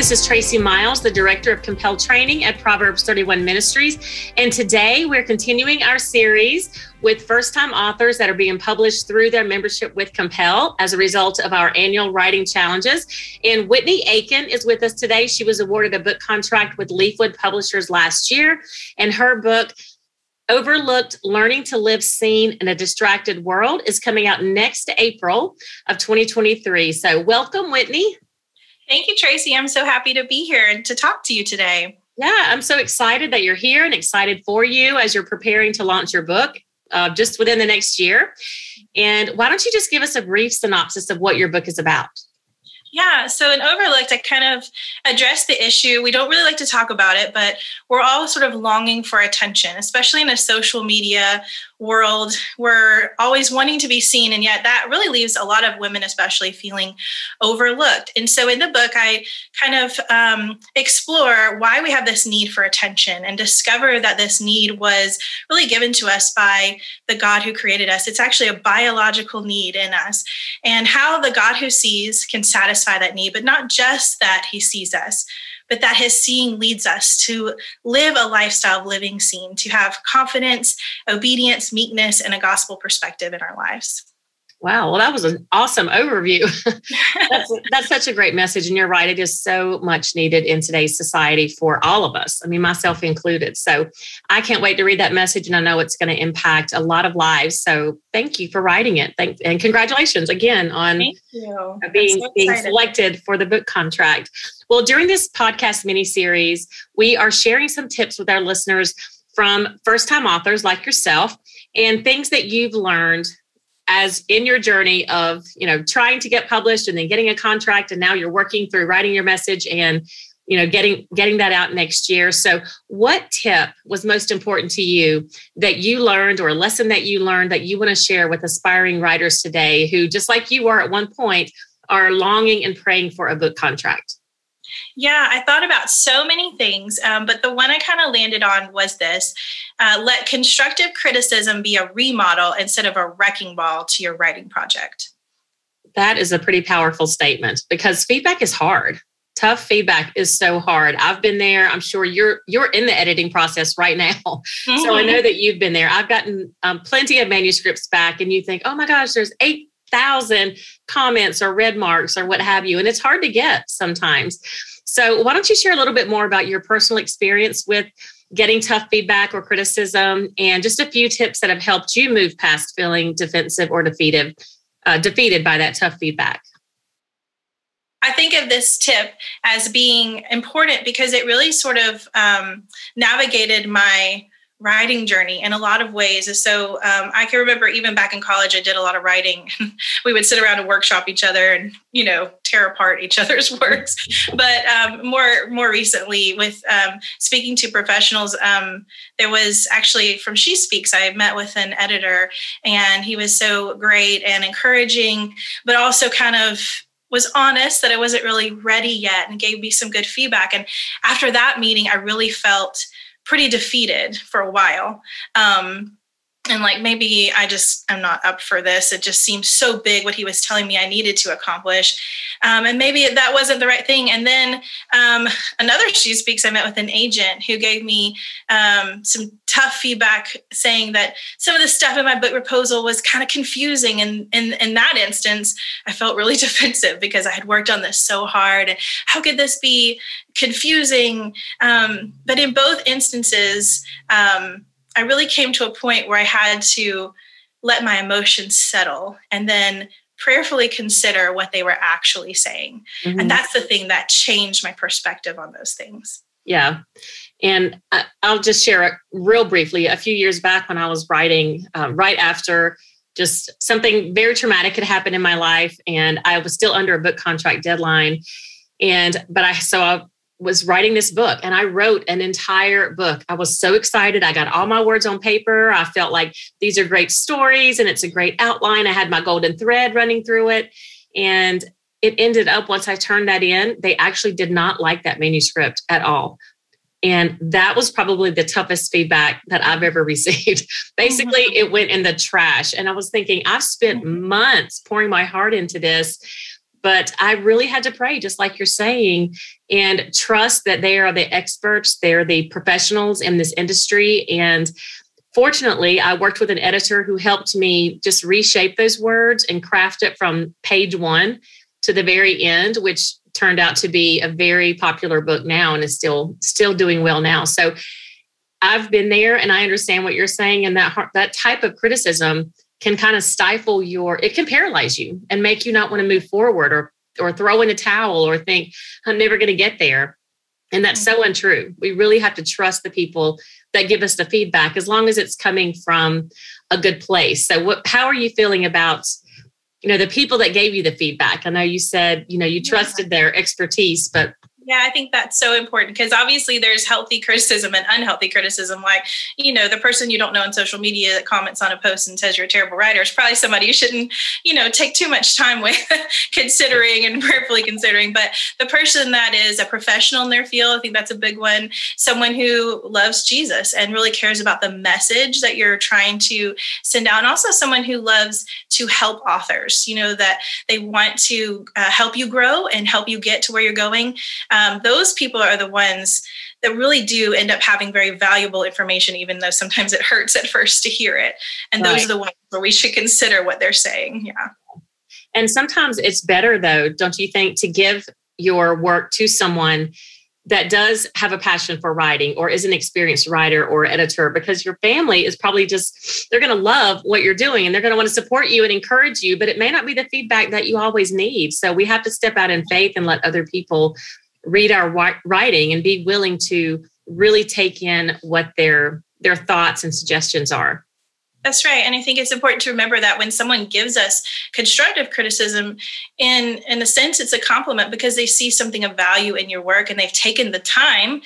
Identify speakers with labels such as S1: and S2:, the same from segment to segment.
S1: This is Tracy Miles, the Director of Compel Training at Proverbs 31 Ministries. And today we're continuing our series with first-time authors that are being published through their membership with Compel as a result of our annual writing challenges. And Whitney Aiken is with us today. She was awarded a book contract with Leafwood Publishers last year, and her book, Overlooked: Learning to Live Seen in a Distracted World, is coming out next April of 2023. So welcome, Whitney.
S2: Thank you, Tracy. I'm so happy to be here and to talk to you today.
S1: Yeah, I'm so excited that you're here and excited for you as you're preparing to launch your book just within the next year. And why don't you just give us a brief synopsis of what your book is about?
S2: Yeah, so in Overlooked, I kind of address the issue. We don't really like to talk about it, but we're all sort of longing for attention, especially in a social media world. We're always wanting to be seen, and yet that really leaves a lot of women especially feeling overlooked. And so in the book, I kind of explore why we have this need for attention and discover that this need was really given to us by the God who created us. It's actually a biological need in us, and how the God who sees can satisfy that need, but not just that he sees us, but that his seeing leads us to live a lifestyle of living seen, to have confidence, obedience, meekness, and a gospel perspective in our lives.
S1: Wow. Well, that was an awesome overview. That's such a great message. And you're right. It is so much needed in today's society for all of us. I mean, myself included. So I can't wait to read that message. And I know it's going to impact a lot of lives. So thank you for writing it. And congratulations again on being selected for the book contract. Well, during this podcast mini-series, we are sharing some tips with our listeners from first-time authors like yourself and things that you've learned as in your journey of, trying to get published and then getting a contract. And now you're working through writing your message and, getting that out next year. So what tip was most important to you that you learned, or a lesson that you learned that you want to share with aspiring writers today who, just like you were at one point, are longing and praying for a book contract?
S2: Yeah, I thought about so many things, but the one I kind of landed on was this. Let constructive criticism be a remodel instead of a wrecking ball to your writing project.
S1: That is a pretty powerful statement because feedback is hard. Tough feedback is so hard. I've been there. I'm sure you're in the editing process right now. Mm-hmm. So I know that you've been there. I've gotten plenty of manuscripts back and you think, oh my gosh, there's 8,000 comments or red marks or what have you. And it's hard to get sometimes. So why don't you share a little bit more about your personal experience with getting tough feedback or criticism and just a few tips that have helped you move past feeling defensive or defeated by that tough feedback?
S2: I think of this tip as being important because it really sort of navigated my writing journey in a lot of ways. So I can remember even back in college, I did a lot of writing. We would sit around and workshop each other and, tear apart each other's works. But more recently with speaking to professionals, there was actually from She Speaks, I met with an editor and he was so great and encouraging, but also kind of was honest that I wasn't really ready yet and gave me some good feedback. And after that meeting, I really felt pretty defeated for a while. And like, maybe I'm not up for this. It just seemed so big what he was telling me I needed to accomplish. And maybe that wasn't the right thing. And then another She Speaks, I met with an agent who gave me some tough feedback saying that some of the stuff in my book proposal was kind of confusing. And in that instance, I felt really defensive because I had worked on this so hard. And how could this be confusing? But in both instances, I really came to a point where I had to let my emotions settle and then prayerfully consider what they were actually saying. Mm-hmm. And that's the thing that changed my perspective on those things.
S1: Yeah. And I'll just share real briefly. A few years back when I was writing, right after just something very traumatic had happened in my life, and I was still under a book contract deadline. But I was writing this book and I wrote an entire book. I was so excited. I got all my words on paper. I felt like these are great stories and it's a great outline. I had my golden thread running through it. And it ended up, once I turned that in, they actually did not like that manuscript at all. And that was probably the toughest feedback that I've ever received. Basically, it went in the trash. And I was thinking, I've spent months pouring my heart into this. But I really had to pray, just like you're saying, and trust that they are the experts, they're the professionals in this industry. And fortunately, I worked with an editor who helped me just reshape those words and craft it from page 1 to the very end, which turned out to be a very popular book now and is still doing well now. So I've been there and I understand what you're saying. And that type of criticism can kind of stifle it can paralyze you and make you not want to move forward or throw in a towel or think, I'm never going to get there. And that's so untrue. We really have to trust the people that give us the feedback as long as it's coming from a good place. So how are you feeling about, the people that gave you the feedback? I know you said, you trusted their expertise, but
S2: yeah, I think that's so important because obviously there's healthy criticism and unhealthy criticism. Like, the person you don't know on social media that comments on a post and says you're a terrible writer is probably somebody you shouldn't, take too much time with considering and prayerfully considering. But the person that is a professional in their field, I think that's a big one. Someone who loves Jesus and really cares about the message that you're trying to send out. And also someone who loves to help authors, that they want to help you grow and help you get to where you're going. Those people are the ones that really do end up having very valuable information, even though sometimes it hurts at first to hear it. And those are the ones where we should consider what they're saying. Yeah.
S1: And sometimes it's better, though, don't you think, to give your work to someone that does have a passion for writing or is an experienced writer or editor, because your family is probably they're going to love what you're doing and they're going to want to support you and encourage you, but it may not be the feedback that you always need. So we have to step out in faith and let other people read our writing and be willing to really take in what their thoughts and suggestions are.
S2: That's right. And I think it's important to remember that when someone gives us constructive criticism, in a sense, it's a compliment because they see something of value in your work and they've taken the time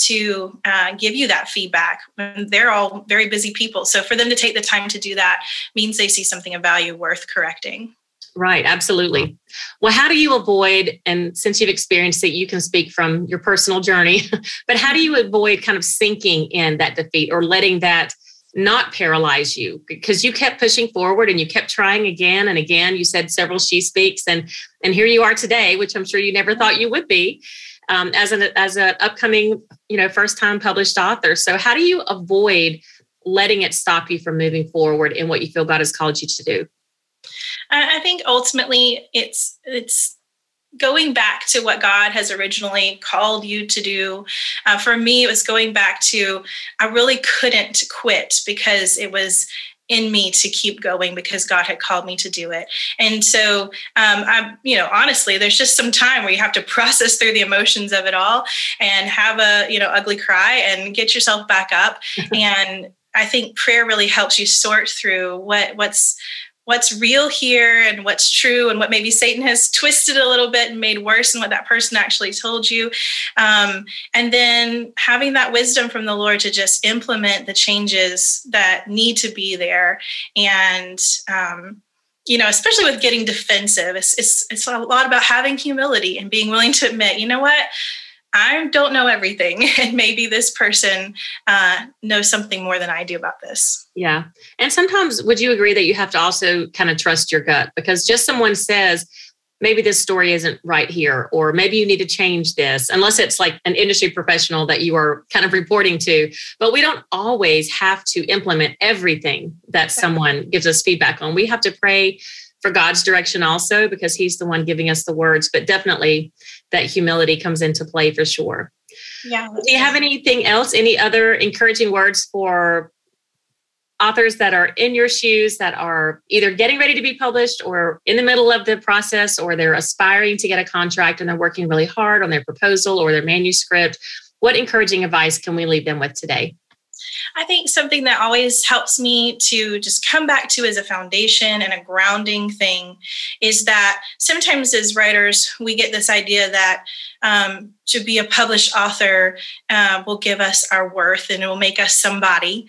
S2: to give you that feedback. They're all very busy people. So for them to take the time to do that means they see something of value worth correcting.
S1: Right. Absolutely. Well, how do you avoid, and since you've experienced it, you can speak from your personal journey, but how do you avoid kind of sinking in that defeat or letting that not paralyze you? Because you kept pushing forward and you kept trying again and again. You said several She Speaks and here you are today, which I'm sure you never thought you would be as an upcoming, first time published author. So how do you avoid letting it stop you from moving forward in what you feel God has called you to do?
S2: I think ultimately it's going back to what God has originally called you to do. For me, it was going back to, I really couldn't quit because it was in me to keep going because God had called me to do it. And so, honestly, there's just some time where you have to process through the emotions of it all and have a, ugly cry and get yourself back up. And I think prayer really helps you sort through what's real here and what's true and what maybe Satan has twisted a little bit and made worse than what that person actually told you. And then having that wisdom from the Lord to just implement the changes that need to be there. And, especially with getting defensive, it's a lot about having humility and being willing to admit, you know what? I don't know everything. And maybe this person knows something more than I do about this.
S1: Yeah. And sometimes would you agree that you have to also kind of trust your gut? Because just someone says, maybe this story isn't right here, or maybe you need to change this, unless it's like an industry professional that you are kind of reporting to. But we don't always have to implement everything that someone gives us feedback on. We have to pray for God's direction also, because he's the one giving us the words, but definitely that humility comes into play for sure.
S2: Yeah.
S1: Do you have anything else, any other encouraging words for authors that are in your shoes, that are either getting ready to be published or in the middle of the process, or they're aspiring to get a contract and they're working really hard on their proposal or their manuscript? What encouraging advice can we leave them with today?
S2: I think something that always helps me to just come back to as a foundation and a grounding thing is that sometimes as writers, we get this idea that to be a published author will give us our worth and it will make us somebody.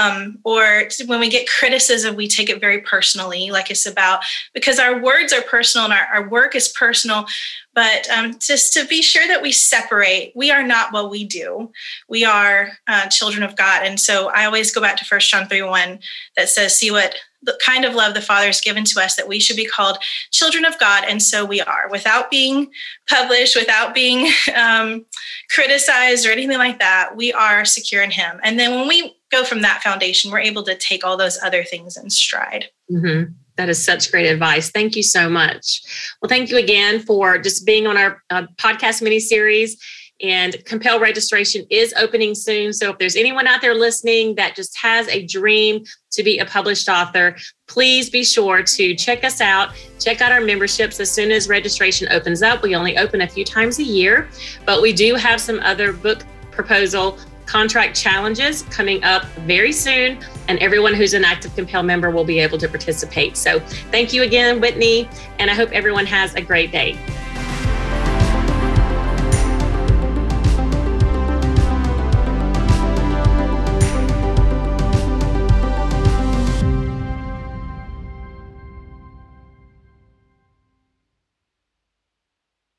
S2: Or when we get criticism, we take it very personally, like it's about, because our words are personal and our work is personal. But just to be sure that we separate, we are not what we do. We are children of God. And so I always go back to 1 John 3:1 that says, see what the kind of love the Father has given to us, that we should be called children of God. And so we are, without being published, without being criticized or anything like that. We are secure in him. And then when we go from that foundation, we're able to take all those other things in stride.
S1: Mm-hmm. That is such great advice. Thank you so much. Well, thank you again for just being on our podcast mini-series. And Compel registration is opening soon. So if there's anyone out there listening that just has a dream to be a published author, please be sure to check us out. Check out our memberships as soon as registration opens up. We only open a few times a year, but we do have some other book proposal contract challenges coming up very soon, and everyone who's an active Compel member will be able to participate. So thank you again, Whitney, and I hope everyone has a great day.